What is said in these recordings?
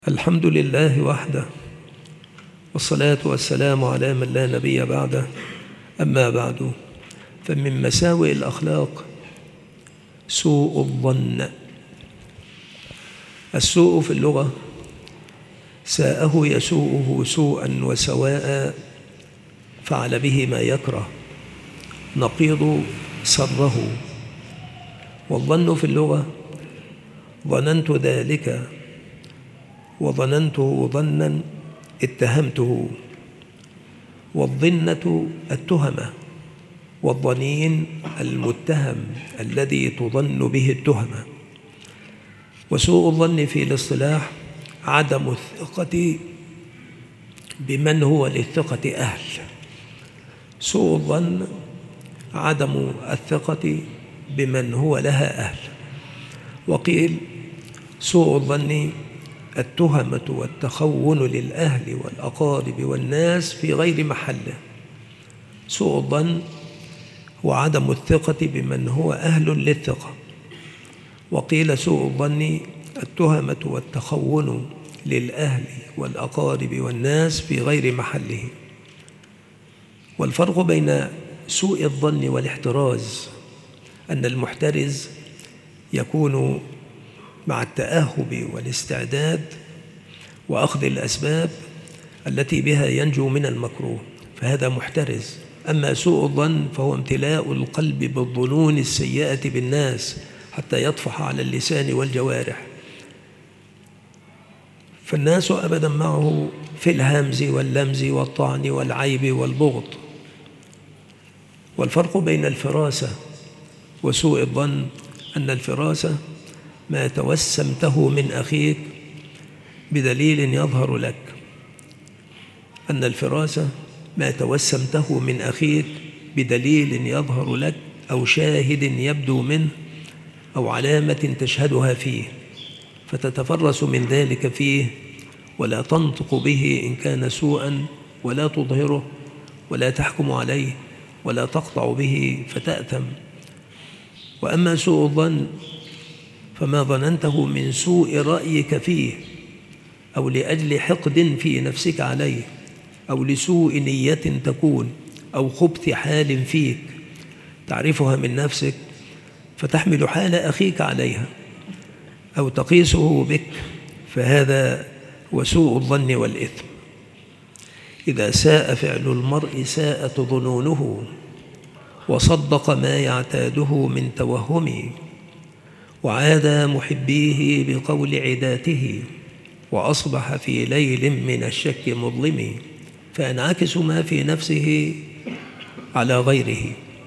الحمد لله وحده، والصلاة والسلام على من لا نبي بعده. أما بعد، فمن مساوئ الأخلاق سوء الظن. السوء في اللغة ساءه يسوءه سوءا وسواء، فعل به ما يكره، نقيض سره. والظن في اللغة ظننت ذلك، وظننته ظنا اتهمته. والظنة التهمة، والظنين المتهم الذي تظن به التهمة. وسوء الظن في الاصطلاح عدم الثقة بمن هو للثقة أهل. سوء الظن عدم الثقة بمن هو لها أهل. وقيل سوء الظن التهمة والتخون للأهل والأقارب والناس في غير محله. سوء الظن هو عدم الثقة بمن هو أهل للثقة. وقيل سوء الظن التهمة والتخون للأهل والأقارب والناس في غير محله. والفرق بين سوء الظن والاحتراز أن المحترز يكون مع التأهب والاستعداد وأخذ الأسباب التي بها ينجو من المكروه، فهذا محترز. أما سوء الظن فهو امتلاء القلب بالظنون السيئة بالناس حتى يطفح على اللسان والجوارح، فالناس أبدا معه في الهمز واللمز والطعن والعيب والبغض. والفرق بين الفراسة وسوء الظن أن الفراسة ما توسمته من أخيك بدليل يظهر لك. أن الفراسة ما توسمته من أخيك بدليل يظهر لك، أو شاهد يبدو منه، أو علامة تشهدها فيه، فتتفرس من ذلك فيه ولا تنطق به إن كان سوءا، ولا تظهره ولا تحكم عليه ولا تقطع به فتأثم. وأما سوء الظن فما ظننته من سوء رأيك فيه، أو لأجل حقد في نفسك عليه، أو لسوء نية تكون، أو خبث حال فيك تعرفها من نفسك فتحمل حال أخيك عليها، أو تقيسه بك، فهذا هو سوء الظن والإثم. إذا ساء فعل المرء ساءت ظنونه، وصدق ما يعتاده من توهم، وعاد محبيه بقول عداته، وأصبح في ليل من الشك مظلم، فينعكس ما في نفسه على غيره.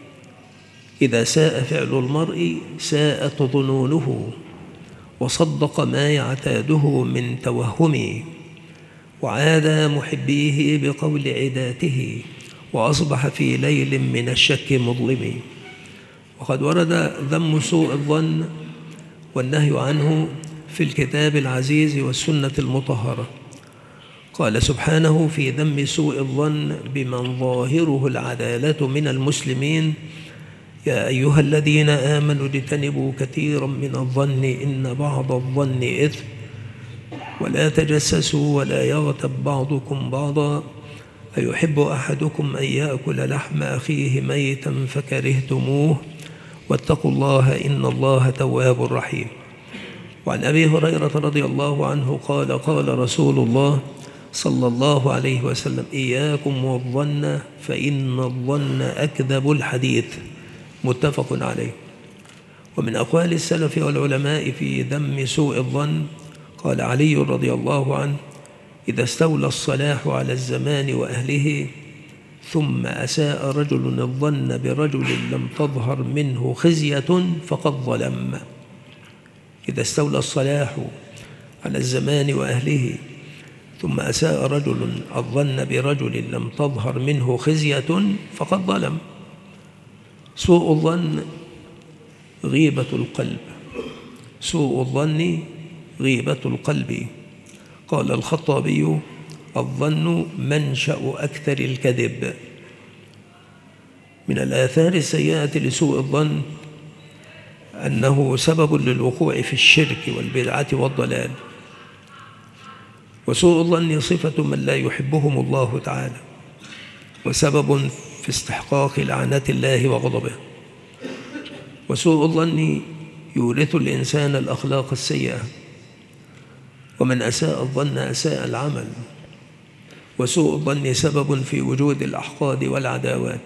إذا ساء فعل المرء ساءت ظنونه، وصدق ما يعتاده من توهم، وعاد محبيه بقول عداته، وأصبح في ليل من الشك مظلم. وقد ورد ذم سوء الظن والنهي عنه في الكتاب العزيز والسنة المطهرة. قال سبحانه في ذم سوء الظن بمن ظاهره العدالة من المسلمين: يا أيها الذين آمنوا اجتنبوا كثيرا من الظن إن بعض الظن إثم، ولا تجسسوا ولا يغتب بعضكم بعضا، أيحب أحدكم أن يأكل لحم أخيه ميتا فكرهتموه، واتقوا الله إن الله تواب رحيم. وعن أبي هريرة رضي الله عنه قال: قال رسول الله صلى الله عليه وسلم: إياكم والظن فإن الظن أكذب الحديث. متفق عليه. ومن أقوال السلف والعلماء في ذم سوء الظن قال علي رضي الله عنه: إذا استولى الصلاح على الزمان وأهله ثم أساء رجل الظن برجل لم تظهر منه خزية فقد ظلم. إذا استولى الصلاح على الزمان وأهله ثم أساء رجل الظن برجل لم تظهر منه خزية فقد ظلم. سوء الظن غيبة القلب. سوء الظن غيبة القلب. قال الخطابي: الظن منشأ أكثر الكذب. من الآثار السيئة لسوء الظن أنه سبب للوقوع في الشرك والبدعة والضلال. وسوء الظن صفة من لا يحبهم الله تعالى، وسبب في استحقاق لعنة الله وغضبه. وسوء الظن يورث الإنسان الأخلاق السيئة، ومن أساء الظن أساء العمل. وسوء الظن سبب في وجود الأحقاد والعداوات.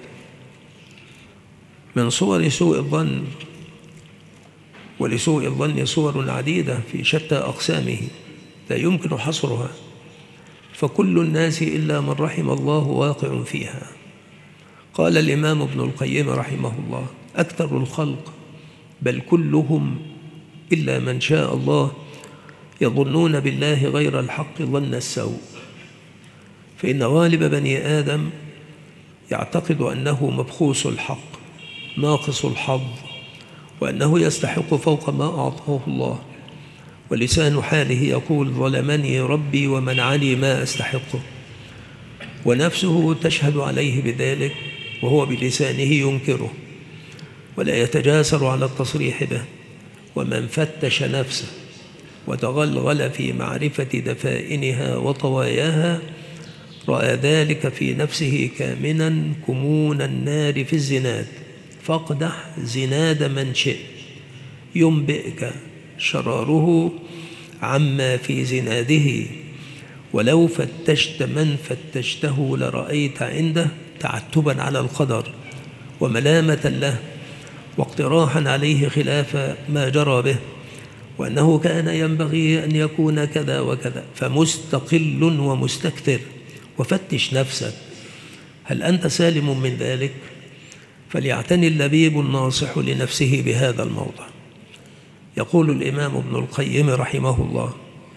من صور سوء الظن، ولسوء الظن صور عديدة في شتى أقسامه لا يمكن حصرها، فكل الناس إلا من رحم الله واقع فيها. قال الإمام ابن القيم رحمه الله: أكثر الخلق بل كلهم إلا من شاء الله يظنون بالله غير الحق ظن السوء، فإن غالب بني آدم يعتقد أنه مبخوس الحق ناقص الحظ، وأنه يستحق فوق ما أعطاه الله، ولسان حاله يقول: ظلمني ربي ومنعني ما أستحقه، ونفسه تشهد عليه بذلك وهو بلسانه ينكره ولا يتجاسر على التصريح به. ومن فتش نفسه وتغلغل في معرفة دفائنها وطواياها رأى ذلك في نفسه كامنا كمون النار في الزناد، فاقدح زناد من شئت ينبئك شراره عما في زناده، ولو فتشت من فتشته لرأيت عنده تعتبا على القدر وملامة له واقتراحا عليه خلاف ما جرى به، وأنه كان ينبغي أن يكون كذا وكذا، فمستقل ومستكثر. وفتش نفسك، هل أنت سالم من ذلك؟ فليعتني اللبيب الناصح لنفسه بهذا الموضع. يقول الإمام ابن القيم رحمه الله: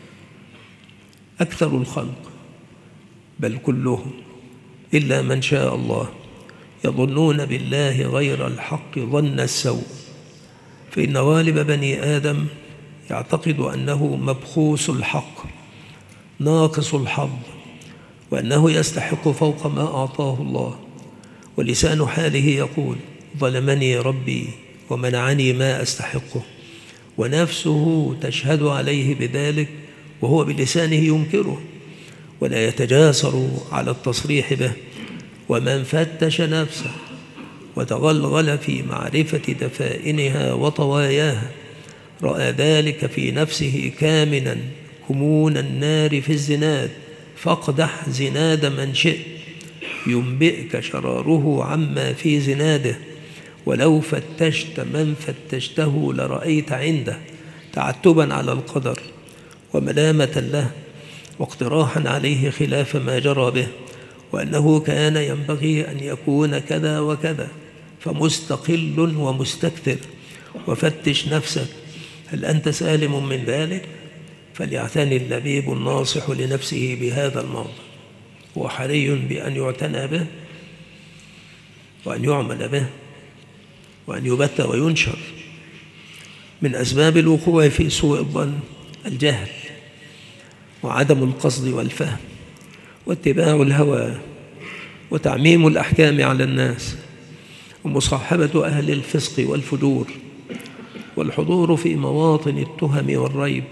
أكثر الخلق بل كلهم إلا من شاء الله يظنون بالله غير الحق ظن السوء، فإن غالب بني آدم يعتقد أنه مبخوس الحق ناقص الحظ، وأنه يستحق فوق ما أعطاه الله، ولسان حاله يقول: ظلمني ربي ومنعني ما أستحقه، ونفسه تشهد عليه بذلك وهو بلسانه ينكره ولا يتجاسر على التصريح به. ومن فتش نفسه وتغلغل في معرفة دفائنها وطواياها رأى ذلك في نفسه كامنا كمون النار في الزناد، فاقدح زناد من شئت ينبئك شراره عما في زناده، ولو فتشت من فتشته لرأيت عنده تعتبا على القدر وملامة له واقتراحا عليه خلاف ما جرى به، وأنه كان ينبغي أن يكون كذا وكذا، فمستقل ومستكثر. وفتش نفسك، هل أنت سالم من ذلك؟ فليعتني اللبيب الناصح لنفسه بهذا الموضع، وحري بأن يعتنى به وأن يعمل به وأن يبت وينشر. من أسباب الوقوع في سوء الظن الجهل وعدم القصد والفهم واتباع الهوى وتعميم الأحكام على الناس ومصاحبة أهل الفسق والفجور والحضور في مواطن التهم والريب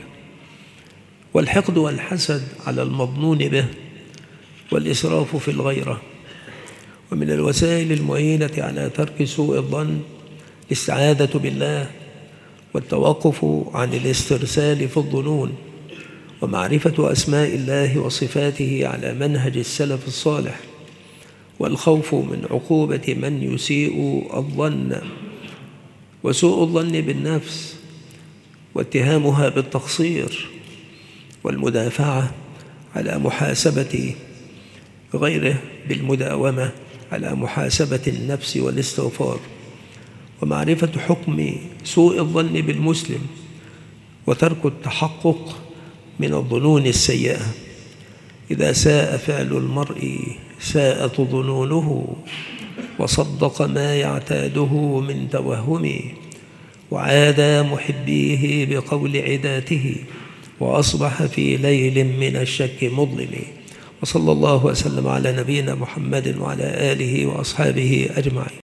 والحقد والحسد على المظنون به والإسراف في الغيرة. ومن الوسائل المعينة على ترك سوء الظن الاستعاذة بالله والتوقف عن الاسترسال في الظنون ومعرفة أسماء الله وصفاته على منهج السلف الصالح، والخوف من عقوبة من يسيء الظن وسوء الظن بالنفس واتهامها بالتقصير، والمدافعة على محاسبة غيره بالمداومة على محاسبة النفس والاستغفار، ومعرفة حكم سوء الظن بالمسلم وترك التحقق من الظنون السيئة. إذا ساء فعل المرء ساءت ظنونه، وصدق ما يعتاده من توهم، وعادى محبيه بقول عداته، وأصبح في ليل من الشك مظلم. وصلى الله وسلم على نبينا محمد وعلى آله وأصحابه أجمعين.